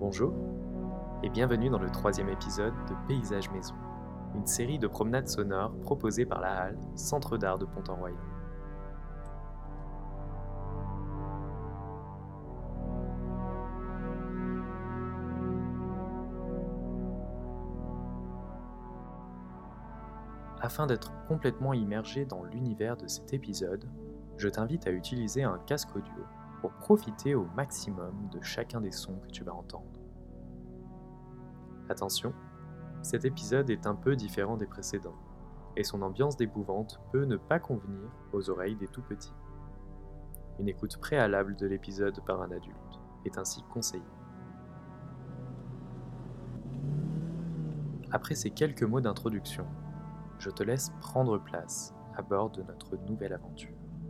Bonjour et bienvenue dans le 3e épisode de Paysage Maison, une série de promenades sonores proposées par la Halle, Centre d'art de Pontormoyenne. Afin d'être complètement immergé dans l'univers de cet épisode, je t'invite à utiliser un casque audio pour profiter au maximum de chacun des sons que tu vas entendre. Attention, cet épisode est un peu différent des précédents, et son ambiance d'épouvante peut ne pas convenir aux oreilles des tout-petits. Une écoute préalable de l'épisode par un adulte est ainsi conseillée. Après ces quelques mots d'introduction, je te laisse prendre place à bord de notre nouvelle aventure.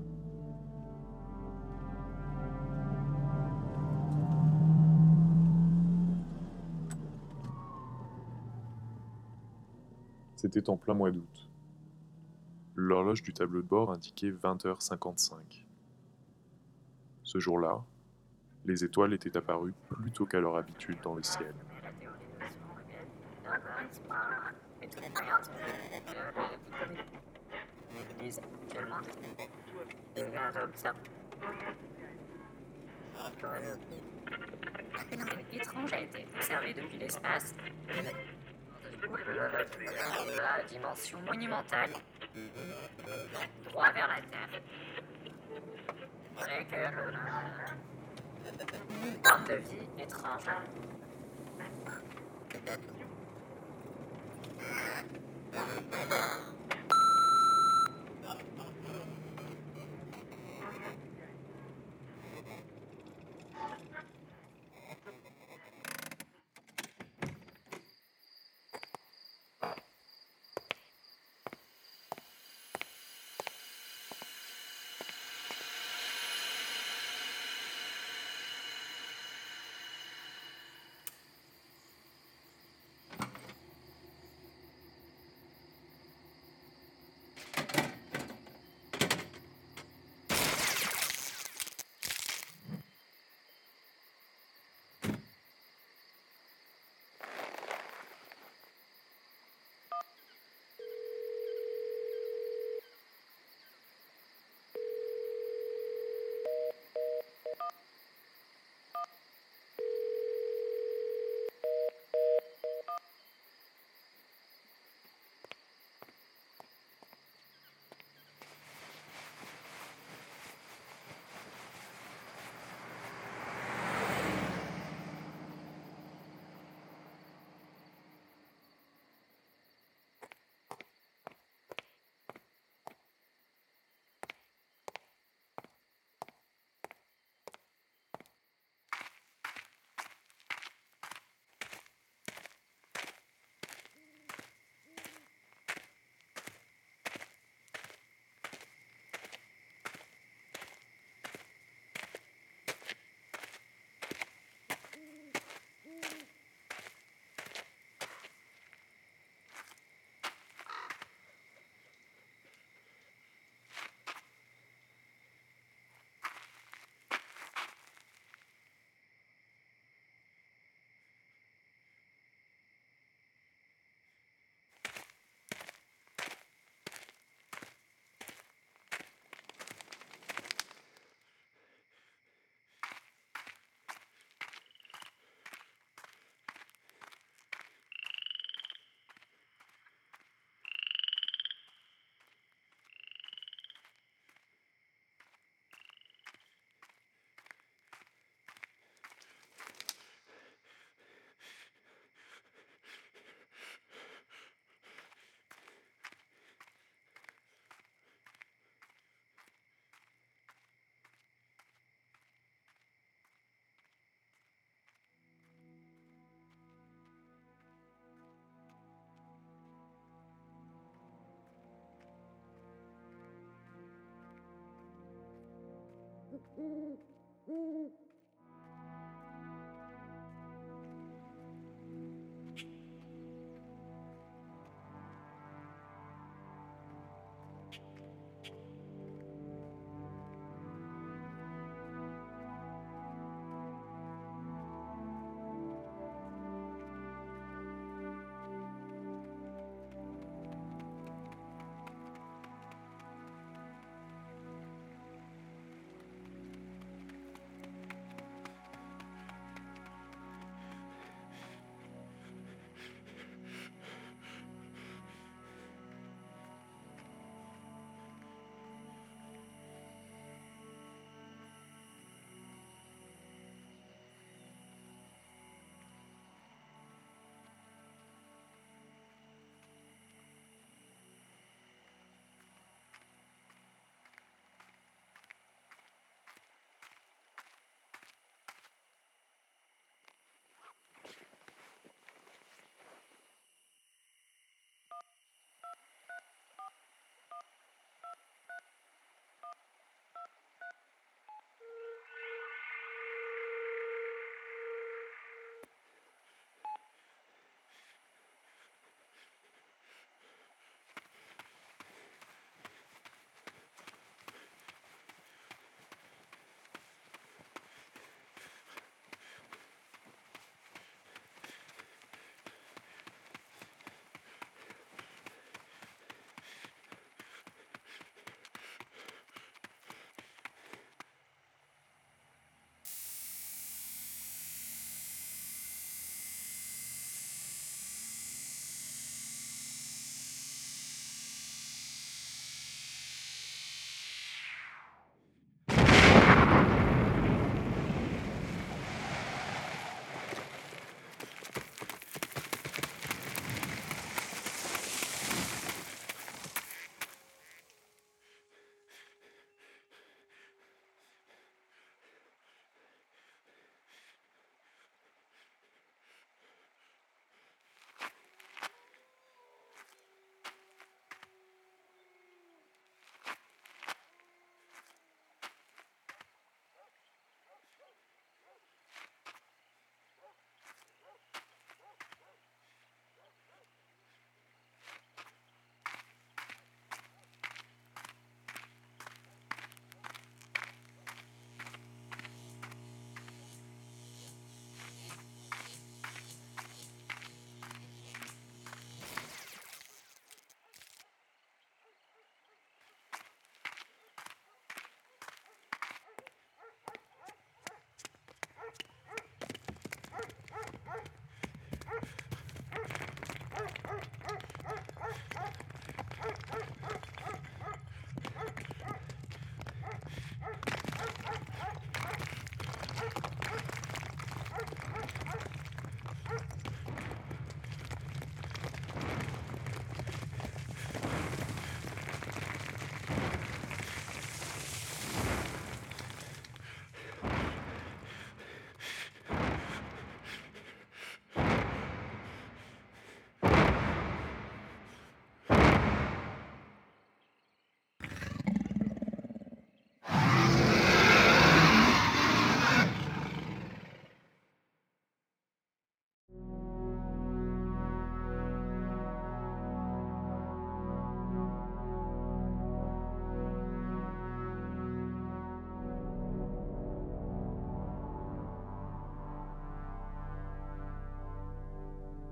C'était en plein mois d'août. L'horloge du tableau de bord indiquait 20h55. Ce jour-là, les étoiles étaient apparues plus tôt qu'à leur habitude dans le ciel. Étrange a été observé depuis l'espace. La dimension monumentale. Droit vers la Terre. Avec forme de vie étrange.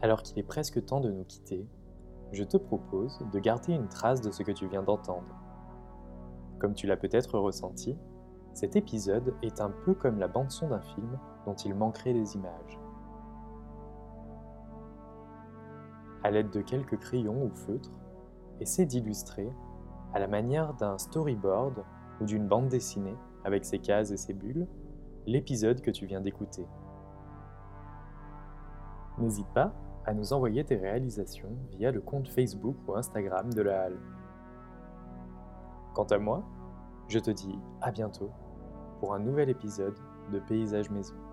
Alors qu'il est presque temps de nous quitter, je te propose de garder une trace de ce que tu viens d'entendre. Comme tu l'as peut-être ressenti, cet épisode est un peu comme la bande-son d'un film dont il manquerait des images. À l'aide de quelques crayons ou feutres, essaie d'illustrer, à la manière d'un storyboard ou d'une bande dessinée avec ses cases et ses bulles, l'épisode que tu viens d'écouter. N'hésite pas à nous envoyer tes réalisations via le compte Facebook ou Instagram de la Halle. Quant à moi, je te dis à bientôt pour un nouvel épisode de Paysage Maison.